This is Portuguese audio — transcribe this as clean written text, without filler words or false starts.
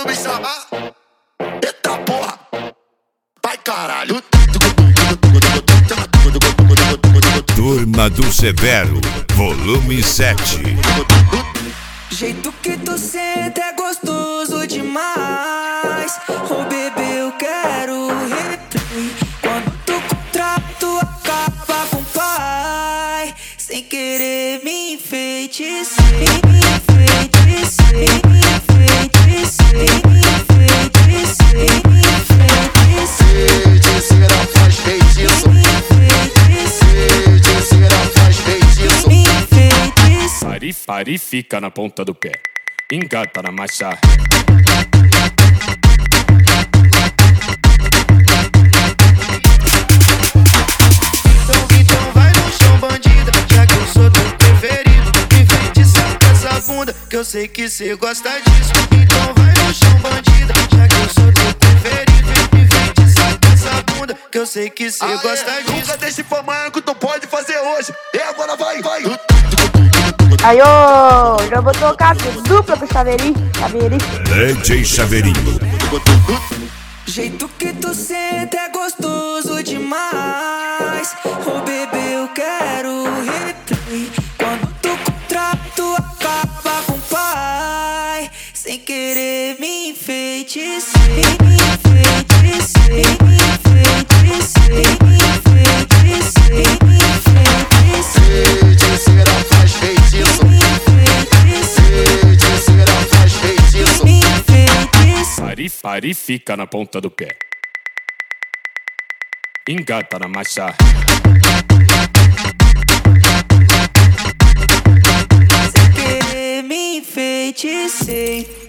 me chamar. Eita porra, vai caralho. Turma do Severo, volume 7. Jeito que tu senta é gostoso demais. Oh bebê, eu quero replay. Quando tu contrato acaba com o pai, sem querer me enfeitiçar. Me enfeitiçar, me enfeitiçar, me enfeitiçar, me enfeitiçar. Feiticeira faz feitiço. Feiticeira faz feitiço. Pare, fica na ponta do pé. Engata na marcha. Então vai no chão, bandida, já que eu sou teu preferido. Enfeitiçar com essa bunda, que eu sei que cê gosta disso. Então vai no chão, bandida, já que eu sou teu preferido. Enfeitiçar com essa bunda, que eu sei que cê gosta disso. Nunca deixe pra amanhã que tu pode fazer hoje. E agora vai. Aí, ô, já vou tocar dupla com o Chaveirinho. DJ Chaveirinho. Jeito que tu senta é gostoso demais. Oh bebê, eu quero replay. Quando tu contrato acaba com o pai, sem querer me enfeitiçar. Me enfeitiçar, me enfeitiçar, me enfeitiçar, me enfeitiçar. Feiticeira faz feitiço. Feiticeira faz feitiço. Me enfeitiçar. Pare, fica na ponta do pé. Engata na marcha. Sem querer me enfeitiçar.